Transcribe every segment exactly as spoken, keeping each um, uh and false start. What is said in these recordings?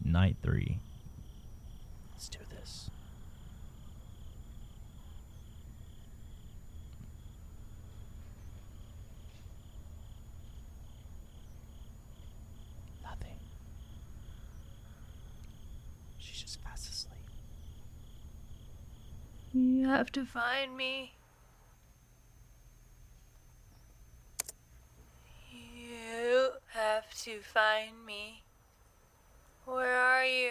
Night three. Let's do this. Nothing. She's just fast asleep. You have to find me. You have to find me. Where are you?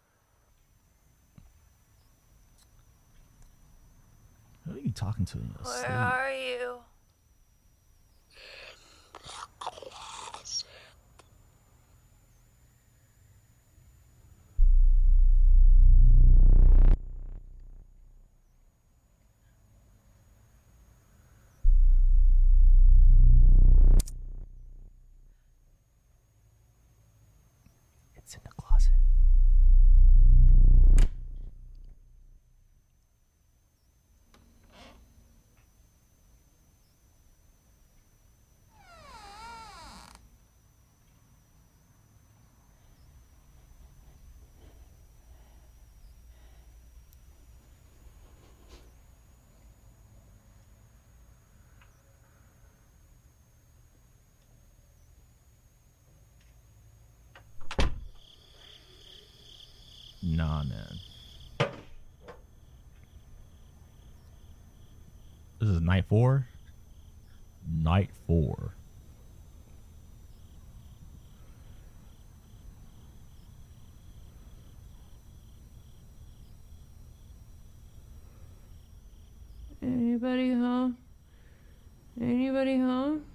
Who are you talking to in your Where sleep? are you? It's in the closet. Nah, man. This is night four? Night four. Anybody home? Anybody home?